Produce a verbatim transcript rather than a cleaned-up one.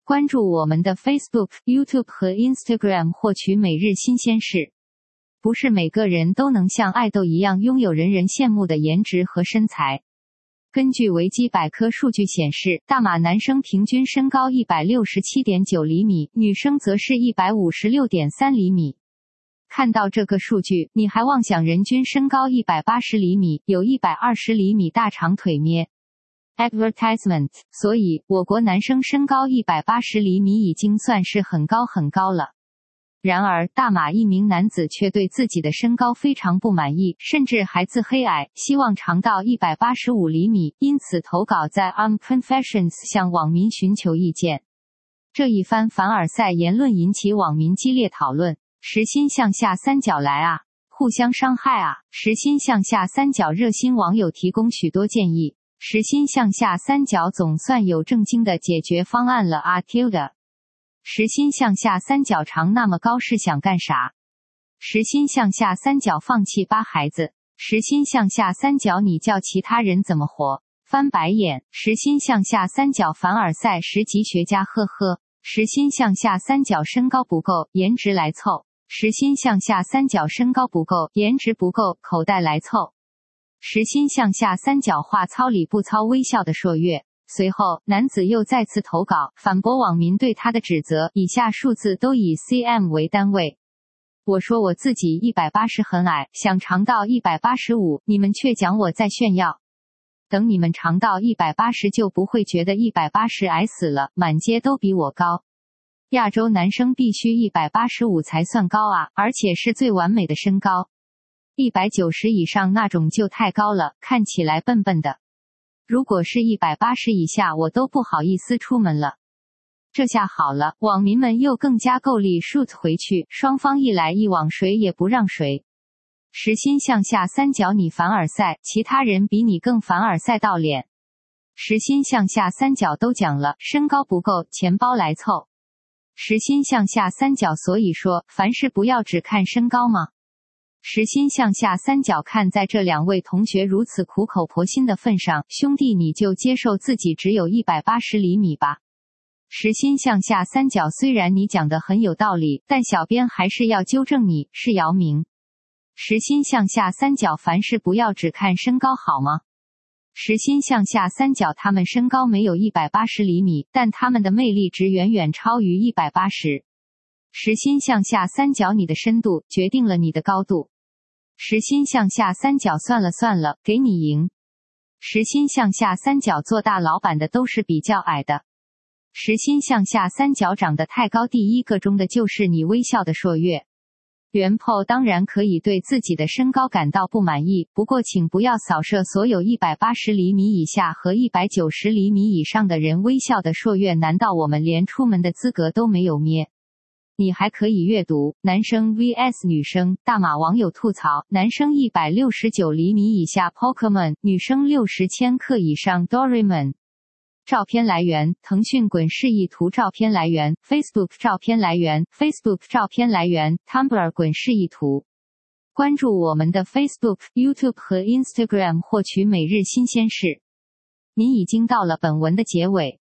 关注我们的 Facebook、YouTube 和 Instagram 获取每日新鲜事。不是每个人都能像爱豆一样拥有人人羡慕的颜值和身材。根据维基百科数据显示，大马男生平均身高 一百六十七点九厘米，女生则是 一百五十六点三厘米。看到这个数据，你还妄想人均身高一百八十厘米，有一百二十厘米大长腿咩？ Advertisement。 所以，我国男生身高一百八十厘米已经算是很高很高了。然而，大马一名男子却对自己的身高非常不满意，甚至还自黑矮，希望长到一百八十五厘米，因此投稿在 Unconfessions 向网民寻求意见。这一番凡尔赛言论引起网民激烈讨论。实心向下三角来啊，互相伤害啊！实心向下三角热心网友提供许多建议。实心向下三角总算有正经的解决方案了啊 Tilda。实心向下三角长那么高是想干啥？实心向下三角放弃吧孩子。实心向下三角你叫其他人怎么活？翻白眼。实心向下三角凡尔赛十级学家呵呵。实心向下三角身高不够，颜值来凑。实心向下三角身高不够，颜值不够，口袋来凑。实心向下三角话糙理不糙，微笑的朔月。随后，男子又再次投稿，反驳网民对他的指责，以下数字都以 cm 为单位。我说我自己一百八十很矮，想长到一百八十五，你们却讲我在炫耀。等你们长到一百八十就不会觉得一百八十矮死了，满街都比我高。亚洲男生必须一百八十五才算高啊，而且是最完美的身高。一百九十以上那种就太高了，看起来笨笨的。如果是一百八十以下，我都不好意思出门了。这下好了，网民们又更加够力 shoot 回去，双方一来一往，谁也不让谁。实心向下三角你凡尔赛，其他人比你更凡尔赛到脸。实心向下三角都讲了，身高不够，钱包来凑。实心向下三角所以说，凡事不要只看身高吗？实心向下三角看在这两位同学如此苦口婆心的份上，兄弟你就接受自己只有一百八十厘米吧。实心向下三角虽然你讲的很有道理，但小编还是要纠正你，是姚明。实心向下三角凡事不要只看身高好吗？实心向下三角他们身高没有一百八十厘米，但他们的魅力值远远超于一百八十。实心向下三角你的深度决定了你的高度。实心向下三角算了算了，给你赢。实心向下三角做大老板的都是比较矮的。实心向下三角长得太高，第一个中的就是你微笑的朔月。原 po 当然可以对自己的身高感到不满意，不过请不要扫射所有一百八十厘米以下和一百九十厘米以上的人微笑的朔月，难道我们连出门的资格都没有咩？你还可以阅读男生 vs 女生，大马网友吐槽男生一百六十九厘米以下 Pokemon， 女生六十千克以上 Doraemon。照片来源：腾讯滚示意图。照片来源 ：Facebook。照片来源 ：Facebook。照片来源 ：Tumblr 滚示意图。关注我们的 Facebook、YouTube 和 Instagram，获取每日新鲜事。您已经到了本文的结尾。